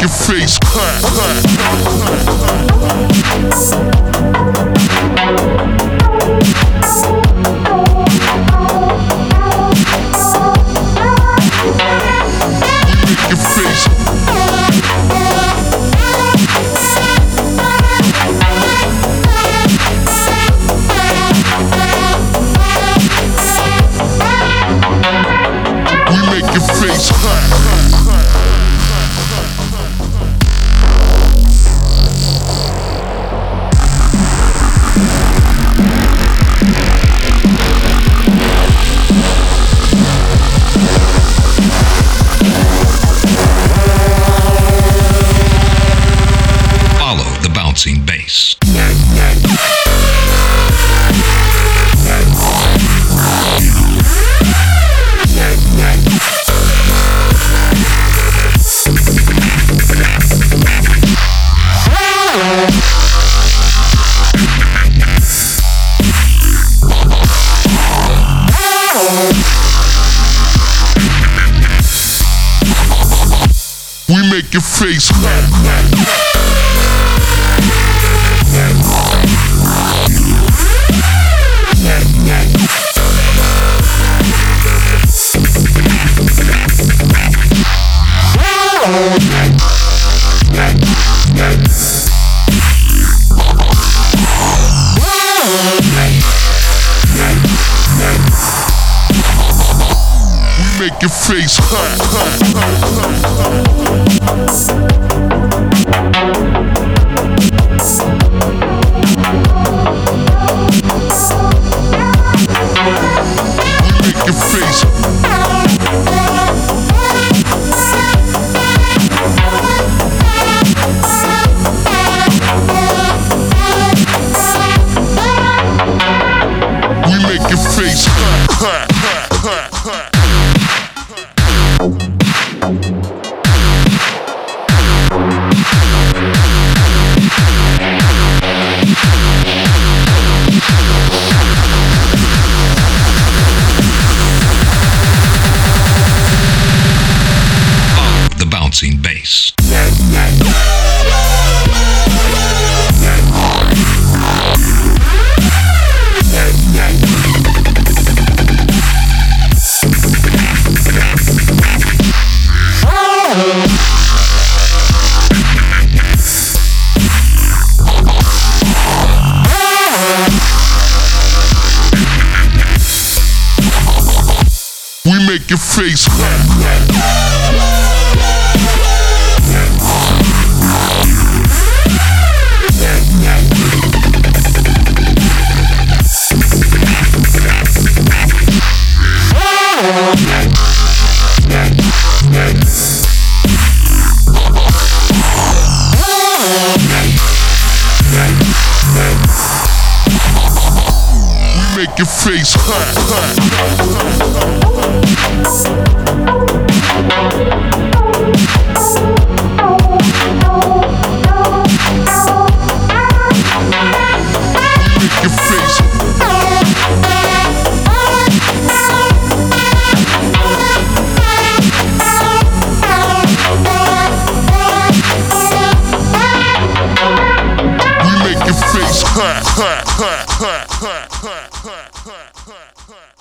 make your face clap. Make your face. We make your face clap. Bouncing bass. We make your face clap. Make your face clap. We make your face. We make your face clap, clap, clap, clap. The bouncing bass. We make your face clap. We make your face clap, clap. Make your face. We make your face clap, clap, clap, clap, clap, clap, clap, clap, clap, clap.